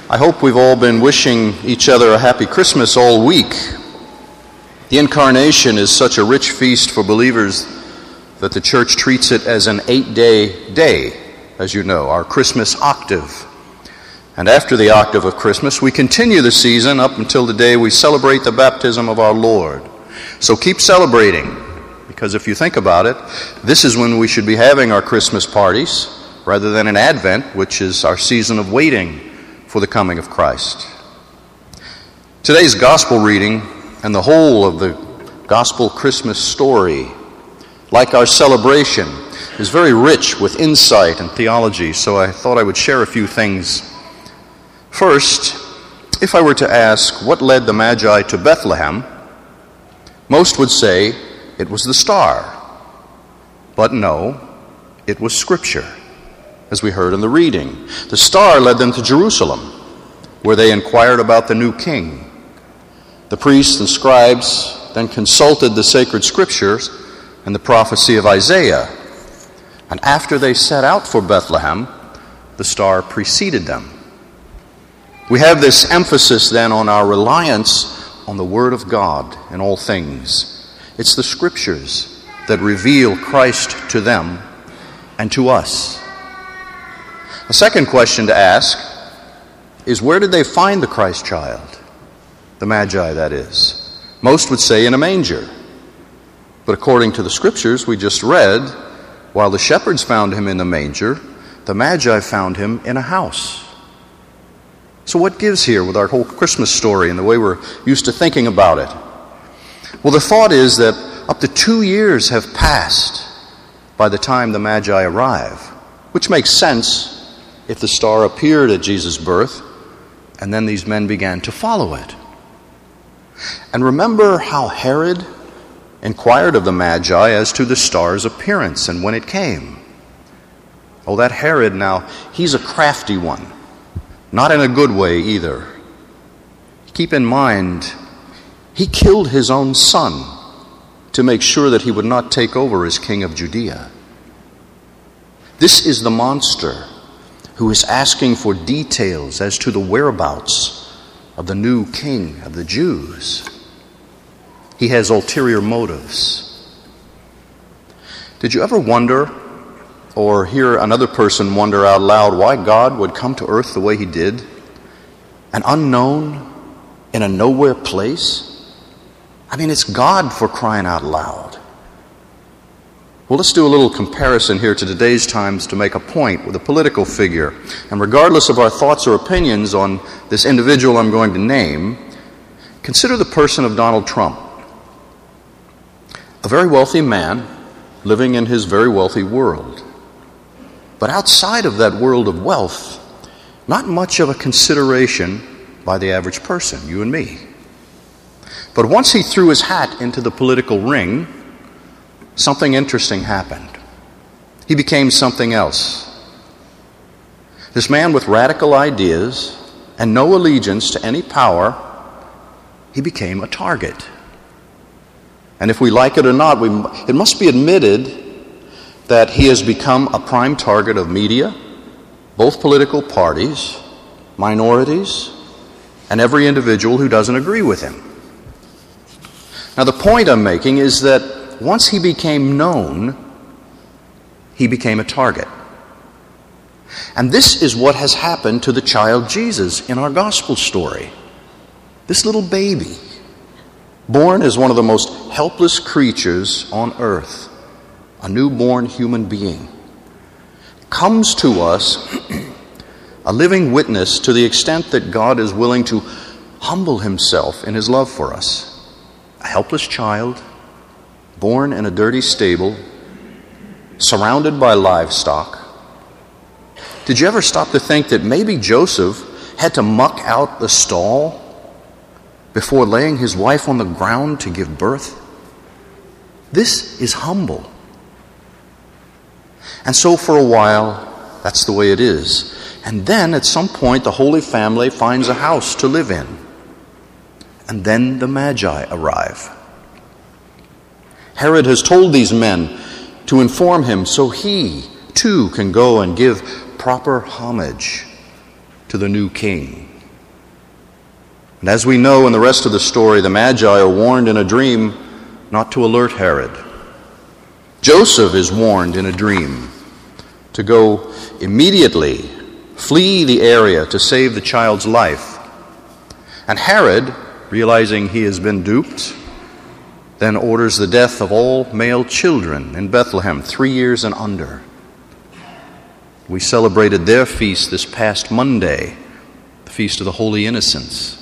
I hope we've all been wishing each other a happy Christmas all week. The Incarnation is such a rich feast for believers that the church treats it as an 8-day day, as you know, our Christmas octave. And after the octave of Christmas, we continue the season up until the day we celebrate the baptism of our Lord. So keep celebrating, because if you think about it, this is when we should be having our Christmas parties, rather than in Advent, which is our season of waiting for the coming of Christ. Today's gospel reading and the whole of the gospel Christmas story, like our celebration, is very rich with insight and theology, so I thought I would share a few things. First, if I were to ask what led the Magi to Bethlehem, most would say it was the star. But no, it was Scripture. As we heard in the reading, the star led them to Jerusalem, where they inquired about the new king. The priests and scribes then consulted the sacred scriptures and the prophecy of Isaiah. And after they set out for Bethlehem, the star preceded them. We have this emphasis then on our reliance on the Word of God in all things. It's the scriptures that reveal Christ to them and to us. A second question to ask is, where did they find the Christ child? The Magi, that is. Most would say in a manger. But according to the scriptures we just read, while the shepherds found him in the manger, the Magi found him in a house. So what gives here with our whole Christmas story and the way we're used to thinking about it? Well, the thought is that up to 2 years have passed by the time the Magi arrive, which makes sense if the star appeared at Jesus' birth, and then these men began to follow it. And remember how Herod inquired of the Magi as to the star's appearance and when it came. Oh, that Herod now, he's a crafty one. Not in a good way either. Keep in mind, he killed his own son to make sure that he would not take over as king of Judea. This is the monster who is asking for details as to the whereabouts of the new king of the Jews. He has ulterior motives. Did you ever wonder or hear another person wonder out loud why God would come to earth the way he did? An unknown in a nowhere place? I mean, it's God, for crying out loud. Well, let's do a little comparison here to today's times to make a point with a political figure. And regardless of our thoughts or opinions on this individual I'm going to name, consider the person of Donald Trump. A very wealthy man living in his very wealthy world. But outside of that world of wealth, not much of a consideration by the average person, you and me. But once he threw his hat into the political ring, something interesting happened. He became something else. This man with radical ideas and no allegiance to any power, he became a target. And if we like it or not, it must be admitted that he has become a prime target of media, both political parties, minorities, and every individual who doesn't agree with him. Now, the point I'm making is that once he became known, he became a target. And this is what has happened to the child Jesus in our gospel story. This little baby, born as one of the most helpless creatures on earth, a newborn human being, comes to us a living witness to the extent that God is willing to humble himself in his love for us. A helpless child, born in a dirty stable, surrounded by livestock. Did you ever stop to think that maybe Joseph had to muck out the stall before laying his wife on the ground to give birth? This is humble. And so for a while, that's the way it is. And then at some point, the Holy Family finds a house to live in. And then the Magi arrive. Herod has told these men to inform him so he, too, can go and give proper homage to the new king. And as we know in the rest of the story, the Magi are warned in a dream not to alert Herod. Joseph is warned in a dream to go immediately, flee the area to save the child's life. And Herod, realizing he has been duped, then orders the death of all male children in Bethlehem, 3 years and under. We celebrated their feast this past Monday, the Feast of the Holy Innocents.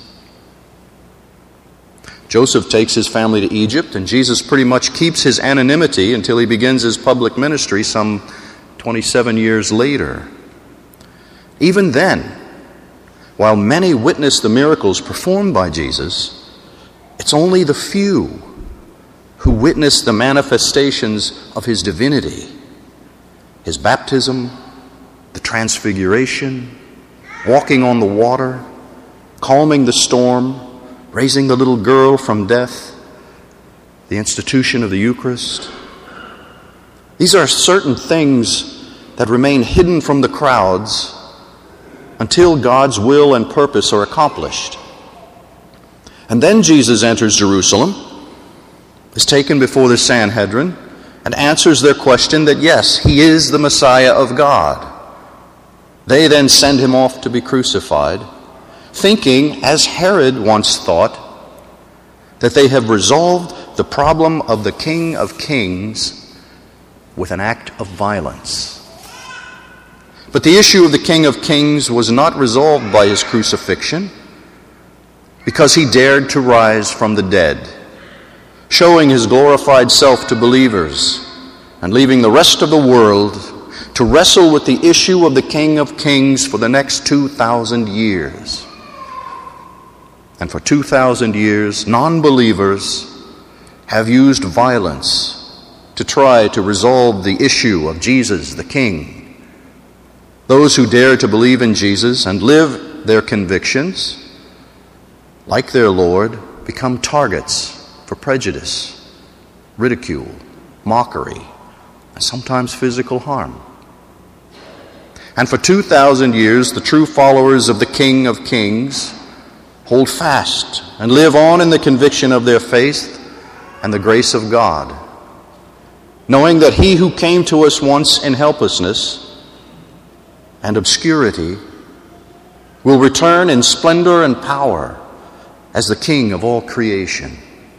Joseph takes his family to Egypt, and Jesus pretty much keeps his anonymity until he begins his public ministry some 27 years later. Even then, while many witness the miracles performed by Jesus, it's only the few who witness the manifestations of his divinity, his baptism, the transfiguration, walking on the water, calming the storm, raising the little girl from death, the institution of the Eucharist. These are certain things that remain hidden from the crowds until God's will and purpose are accomplished. And then Jesus enters Jerusalem, is taken before the Sanhedrin, and answers their question that yes, he is the Messiah of God. They then send him off to be crucified, thinking, as Herod once thought, that they have resolved the problem of the King of Kings with an act of violence. But the issue of the King of Kings was not resolved by his crucifixion, because he dared to rise from the dead, showing his glorified self to believers and leaving the rest of the world to wrestle with the issue of the King of Kings for the next 2,000 years. And for 2,000 years, non-believers have used violence to try to resolve the issue of Jesus, the King. Those who dare to believe in Jesus and live their convictions, like their Lord, become targets for prejudice, ridicule, mockery, and sometimes physical harm. And for 2,000 years, the true followers of the King of Kings hold fast and live on in the conviction of their faith and the grace of God, knowing that he who came to us once in helplessness and obscurity will return in splendor and power as the King of all creation.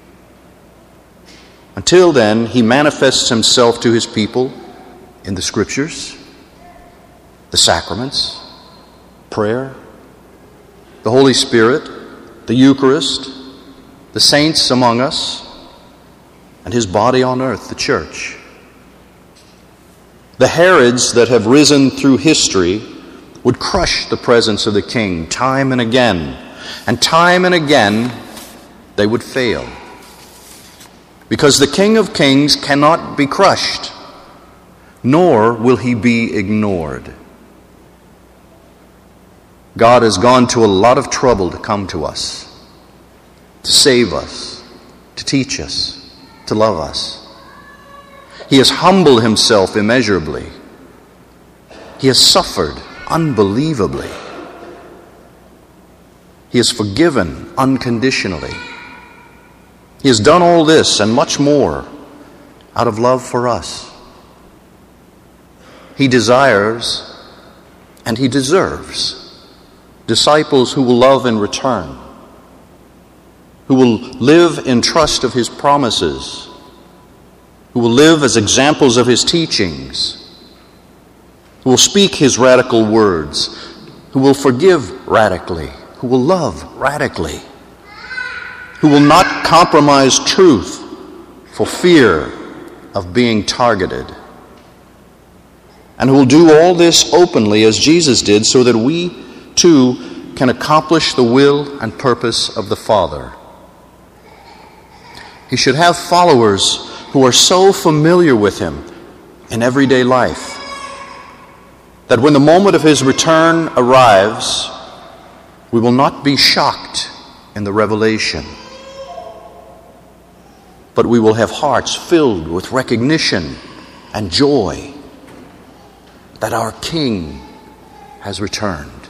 Until then, he manifests himself to his people in the Scriptures, the sacraments, prayer, the Holy Spirit, the Eucharist, the saints among us, and his body on earth, the church. The Herods that have risen through history would crush the presence of the King time and again they would fail. Because the King of Kings cannot be crushed, nor will he be ignored. God has gone to a lot of trouble to come to us, to save us, to teach us, to love us. He has humbled himself immeasurably. He has suffered unbelievably. He has forgiven unconditionally. He has done all this and much more out of love for us. He desires and he deserves disciples who will love in return, who will live in trust of his promises, who will live as examples of his teachings, who will speak his radical words, who will forgive radically, who will love radically, who will not compromise truth for fear of being targeted, and who will do all this openly as Jesus did so that we too can accomplish the will and purpose of the Father. He should have followers who are so familiar with him in everyday life that when the moment of his return arrives, we will not be shocked in the revelation, but we will have hearts filled with recognition and joy that our King has returned.